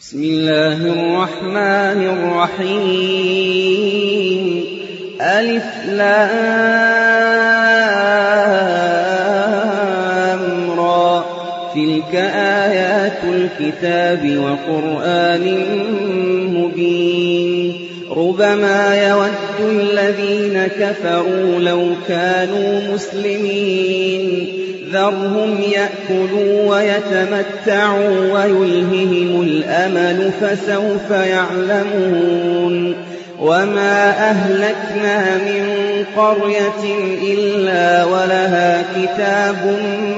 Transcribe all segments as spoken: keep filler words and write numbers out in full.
بسم الله الرحمن الرحيم ألف لام را تلك آيات الكتاب وقرآن مبين ربما يود الذين كفروا لو كانوا مسلمين ذرهم يأكلوا ويتمتعوا ويلههم الأمل فسوف يعلمون وما أهلكنا من قرية إلا ولها كتاب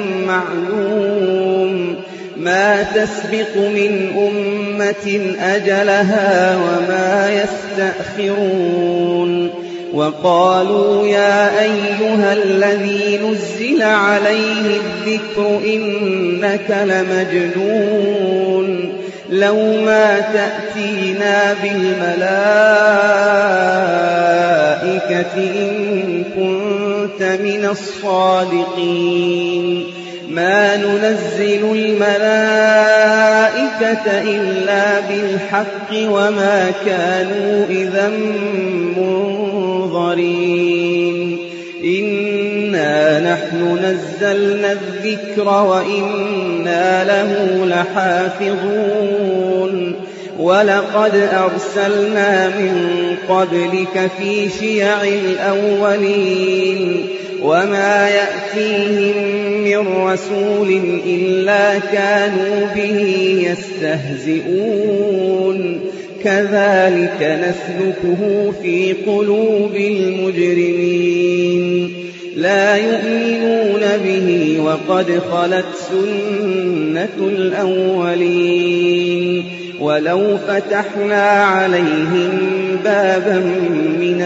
معلوم ما تسبق من أمة أجلها وما يستأخرون وقالوا يا أيها الذي نزل عليه الذكر إنك لمجنون لو ما تأتينا بالملائكة إن كنت من الصادقين ما ننزل الملائكة إلا بالحق وما كانوا إذا منظرين إنا نحن نزلنا الذكر وإنا له لحافظون ولقد أرسلنا من قبلك في شيع الأولين وما يأتيهم من رسول إلا كانوا به يستهزئون كذلك نسلكه في قلوب المجرمين لا يؤمنون به وقد خلت سنة الأولين ولو فتحنا عليهم بابا من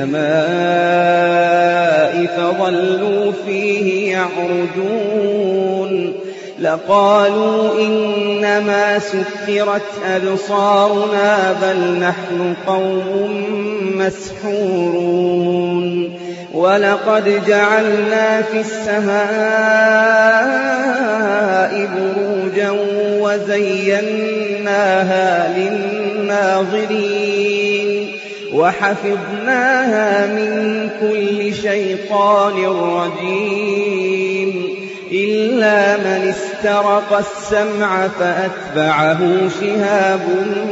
السماء فظلوا فيه يعرجون لقالوا إنما سكرت أبصارنا بل نحن قوم مسحورون ولقد جعلنا في السماء بروجا وزيناها للناظرين وحفظناها من كل شيطان رجيم إلا من استرق السمع فأتبعه شهاب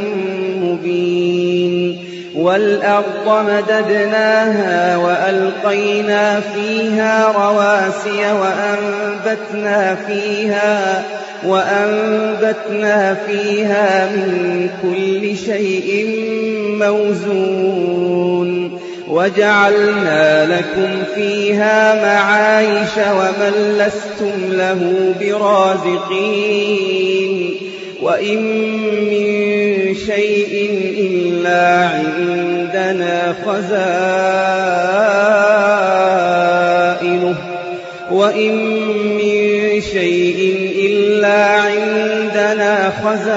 مبين والأرض مددناها وألقينا فيها رواسي وأنبتنا فيها وأنبتنا فيها من كل شيء موزون وجعلنا لكم فيها معايش ومن لستم له برازقين وإن من شيء إلا عندنا خزائنه وإن من شيء إلا عندنا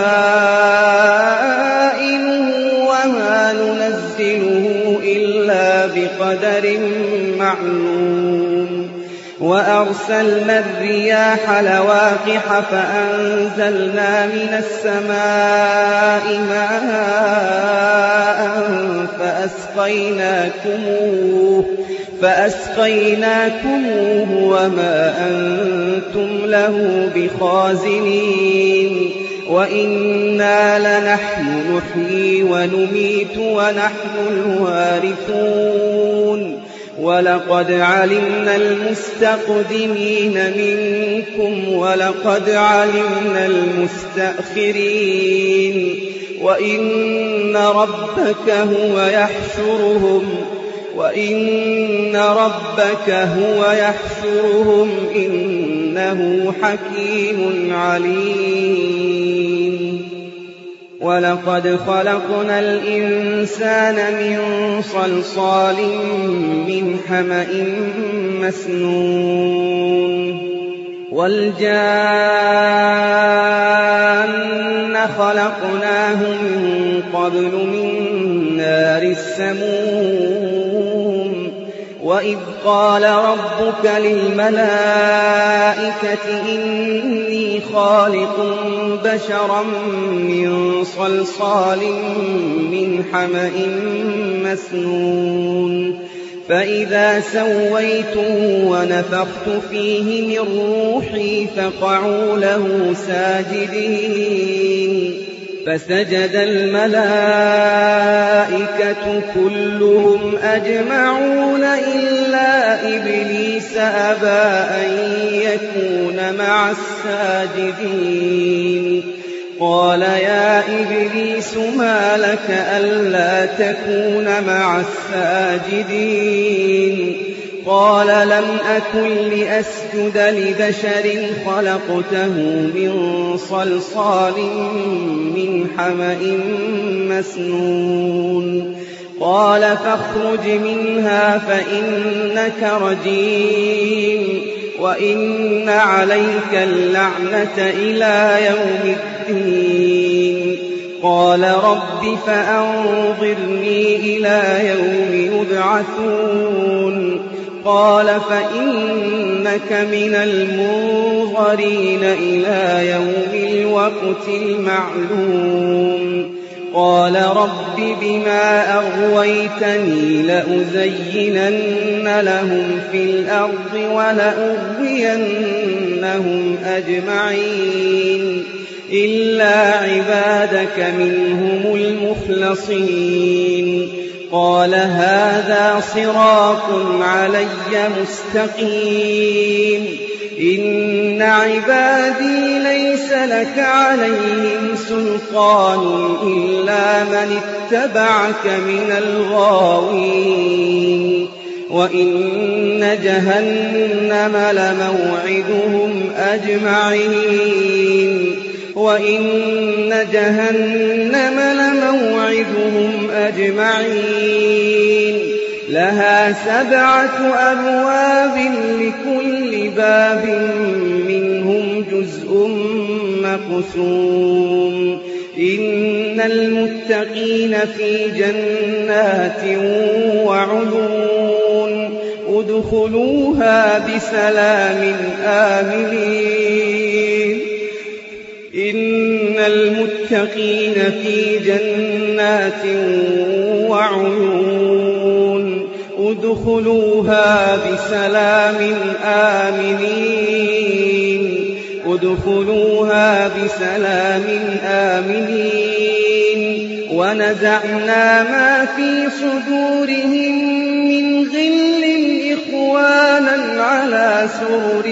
خزائنه وما ننزله إلا بقدر معلوم وأرسلنا الرياح لواقح فأنزلنا من السماء ماء فأسقيناكموه فأسقيناكموه وما أنتم له بخازنين وإنا لنحن نحيي ونميت ونحن الوارثون ولقد علمنا المستقدمين منكم ولقد علمنا المستأخرين وإن ربك هو يحشرهم وإن ربك هو يحشرهم إنه حكيم عليم ولقد خلقنا الإنسان من صلصال من حمأ مسنون والجان خلقناه من قبل من نار السموم وَإِذْ قَالَ رَبُّكَ لِلْمَلَائِكَةِ إِنِّي خَالِقٌ بَشَرًا مِّن صَلْصَالٍ مِّنْ حَمَإٍ مَّسْنُونٍ فَإِذَا سَوَّيْتُهُ وَنَفَخْتُ فِيهِ مِن رُّوحِي فَقَعُوا لَهُ سَاجِدِينَ فَسَجَدَ الْمَلَائِكَةُ كُلُّهُمْ أَجْمَعُونَ إِلَّا إِبْلِيسَ أَبَىٰ أَن يَكُونَ مَعَ السَّاجِدِينَ قَالَ يَا إِبْلِيسُ مَا لَكَ أَلَّا تَكُونَ مَعَ السَّاجِدِينَ قَالَ لَمْ أَكُن لِّأَسْجُدَ لِبَشَرٍ خَلَقْتَهُ مِن صَلْصَالٍ مِّنْ حَمَإٍ مَّسْنُونٍ قَالَ فَاخْرُجْ مِنْهَا فَإِنَّكَ رَجِيمٌ وَإِنَّ عَلَيْكَ اللَّعْنَةَ إِلَىٰ يَوْمِ الدِّينِ قَالَ رَبِّ فَأَنظِرْنِي إِلَىٰ يَوْمِ يُبْعَثُونَ قَالَ فَإِنَّكَ مِنَ الْمُنظَرِينَ إِلَىٰ يَوْمِ الْوَقْتِ الْمَعْلُومِ قَالَ رَبِّ بِمَا أَغْوَيْتَنِي لَأُزَيِّنَنَّ لَهُمْ فِي الْأَرْضِ وَلَأُغْوِيَنَّهُمْ أَجْمَعِينَ إِلَّا عِبَادَكَ مِنْهُمُ الْمُخْلَصِينَ قَالَ هَٰذَا صِرَاطٌ عَلَيَّ مُسْتَقِيمٌ إِنَّ عِبَادِي لَيْسَ لَكَ عَلَيْهِمْ سُلْطَانٌ إِلَّا مَنِ اتَّبَعَكَ مِنَ الْغَاوِينَ وَإِنَّ جَهَنَّمَ لَمَوْعِدُهُمْ أَجْمَعِينَ وَإِنَّ جَهَنَّمَ لَمَوْعِدُهُمْ أَجْمَعِينَ لَهَا سَبْعَةُ أَبْوَابٍ لِّكُلِّ بَابٍ مِّنْهُمْ جُزْءٌ مَّقْسُومٌ إِنَّ الْمُتَّقِينَ فِي جَنَّاتٍ وَعُيُونٍ ادْخُلُوهَا بِسَلَامٍ آمِنِينَ إِنَّ الْمُتَّقِينَ فِي جَنَّاتٍ وَعُيُونٍ ادْخُلُوهَا بِسَلَامٍ آمِنِينَ ادْخُلُوهَا بِسَلَامٍ آمِنِينَ وَنَزَعْنَا مَا فِي صُدُورِهِم مِّنْ غِلٍّ إِخْوَانًا عَلَىٰ سُرُرٍ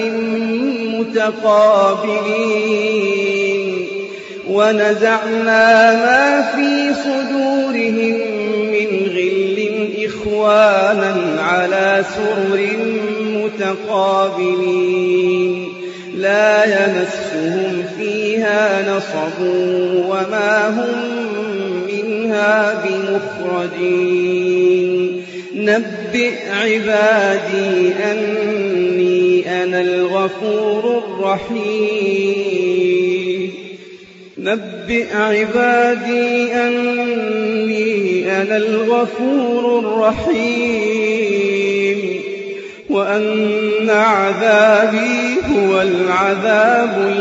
مُّتَقَابِلِينَ وَنَزَعْنَا مَا فِي صُدُورِهِم مِّنْ غِلٍّ إِخْوَانًا عَلَىٰ سُرُرٍ مُّتَقَابِلِينَ لَا يَمَسُّهُمْ فِيهَا نَصَبٌ وَمَا هُم مِّنْهَا بِمُخْرَجِينَ نَبِّئْ عِبَادِي أَنِّي أَنَا الْغَفُورُ الرَّحِيمُ نَبِّئْ عِبَادِي أَنِّي أَنَا الْغَفُورُ الرَّحِيمُ وَأَنَّ عَذَابِي هُوَ الْعَذَابُ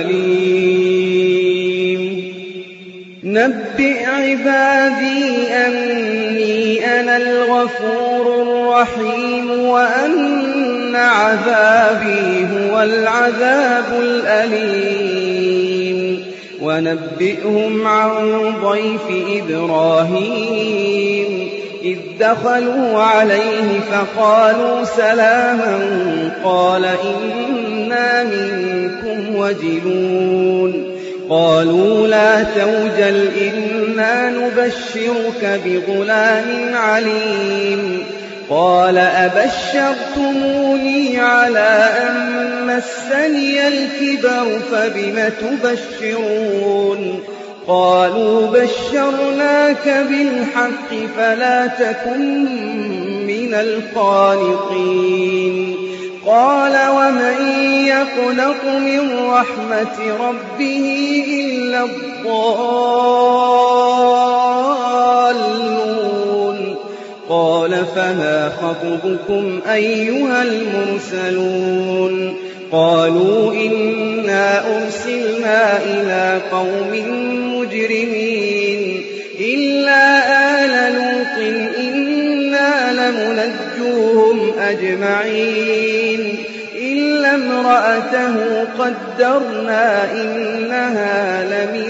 الْأَلِيمُ نَبِّئْ عِبَادِي أَنِّي أَنَا الْغَفُورُ الرَّحِيمُ وَأَنَّ عَذَابِي هُوَ الْعَذَابُ الْأَلِيمُ وَنَبِّئْهُمْ عَن ضَيْفِ إِبْرَاهِيمَ إِذْ دَخَلُوا عَلَيْهِ فَقَالُوا سَلَامًا قَالَ إِنَّا مِنكُمْ وَجِلُونَ قَالُوا لَا تَوْجَلْ إِنَّا نُبَشِّرُكَ بِغُلَامٍ عَلِيمٍ قَالَ أَبَشَّرْتُمُونِي عَلَىٰ أَن مَّسَّنِيَ الْكِبَرُ فَبِمَ تُبَشِّرُونَ قَالُوا بَشَّرْنَاكَ بِالْحَقِّ فَلَا تَكُن مِّنَ الْقَانِطِينَ قَالَ وَمَن يَقْنَطُ مِن رَّحْمَةِ رَبِّهِ إِلَّا الضَّالُّونَ قَالَ فما خطبكم أيها المرسلون قالوا إنا أرسلنا إلى قوم مجرمين إلا آل لوط إنا لمنجوهم أجمعين إلا امرأته قدرنا إنها لمن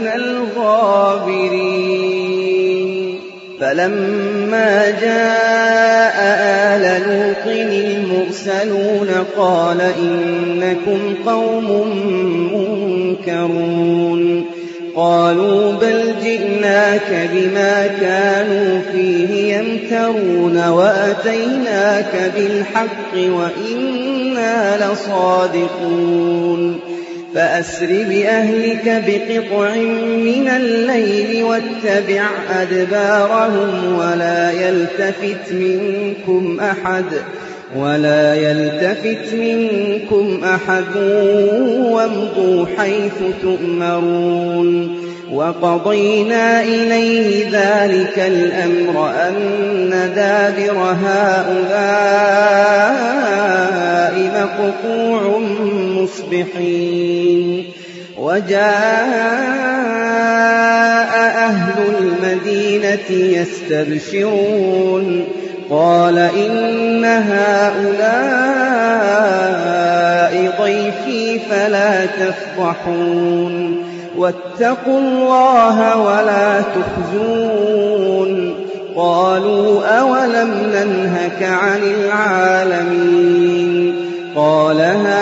الغابرين فلما جاء آل لوط المرسلون قال إنكم قوم منكرون قالوا بل جئناك بما كانوا فيه يمترون وأتيناك بالحق وإنا لصادقون فأسر بأهلك بقطع من الليل واتبع أدبارهم ولا يلتفت منكم أحد ولا يلتفت منكم أحد وامضوا حيث تؤمرون وقضينا إليه ذلك الأمر أن دابر هؤلاء مقطوع مصبحين وجاء أهل المدينة يستبشرون قال إن هؤلاء ضيفي فلا تفضحون واتقوا الله ولا تخزون قالوا أولم ننهك عن العالمين قال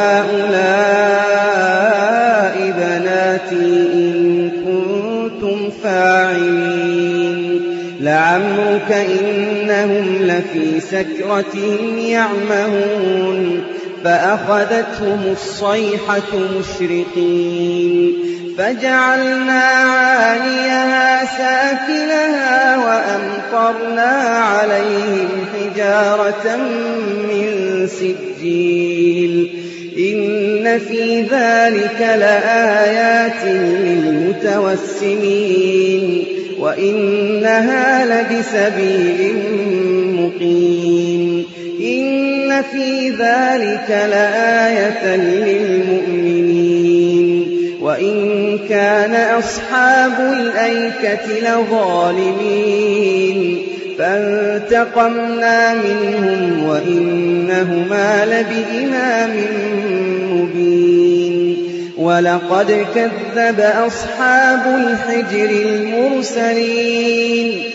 هؤلاء بناتي إن كنتم فاعلين لعمرك إنهم لفي سكرتهم يعمهون فأخذتهم الصيحة مشرقين فجعلنا عاليها سافلها وأمطرنا عليهم حجارة من سجيل إن في ذلك لآيات للمتوسمين وإنها لبسبيل مقيم إن في ذلك لآية للمؤمنين وإن كان أصحاب الأيكة لظالمين فانتقمنا منهم وإنهما لبإمام مبين ولقد كذب أصحاب الحجر المرسلين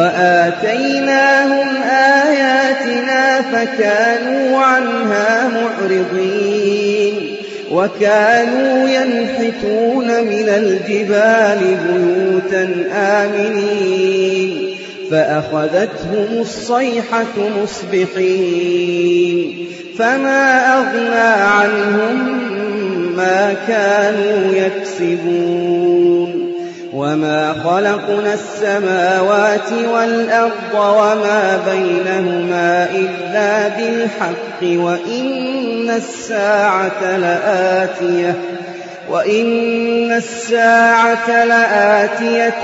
وآتيناهم آياتنا فكانوا عنها معرضين وكانوا ينحتون من الجبال بيوتا آمنين فأخذتهم الصيحة مصبحين فما أغنى عنهم ما كانوا يكسبون وما خلقنا السماوات والأرض وما بينهما إلا بالحق وإن الساعة لآتية وإن الساعة لآتية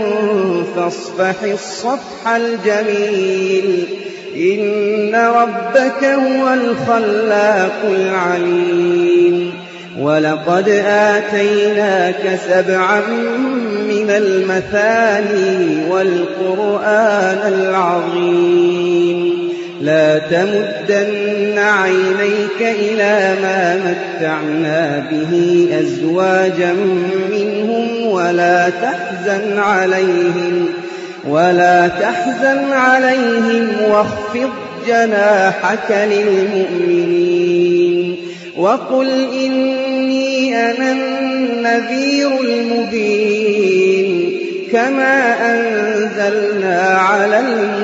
فاصفح الصفح الجميل إن ربك هو الخلاق العليم ولقد آتيناك سبعا من المثاني والقرآن العظيم لا تمدن عينيك إلى ما متعنا به أزواجا منهم ولا تحزن عليهم ولا تحزن عليهم واخفض جناحك للمؤمنين وقل إني أنا النذير المبين كما أنزلنا على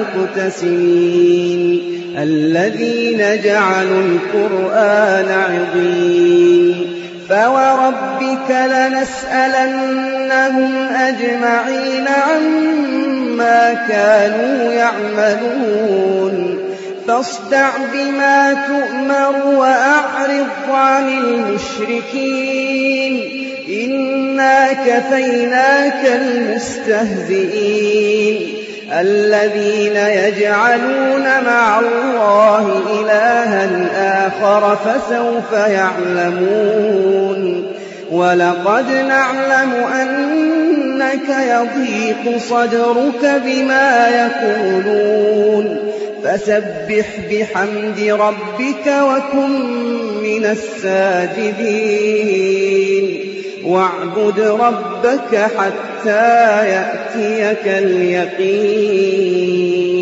المقتسمين الذين جعلوا القرآن عضين فوربك لنسألنهم أجمعين عما كانوا يعملون فاصدع بما تؤمر وأعرض عن المشركين إنا كفيناك المستهزئين الذين يجعلون مع الله إلها آخر فسوف يعلمون ولقد نعلم أنك يضيق صدرك بما يقولون فسبح بحمد ربك وكن من الساجدين واعبد ربك حتى يأتيك اليقين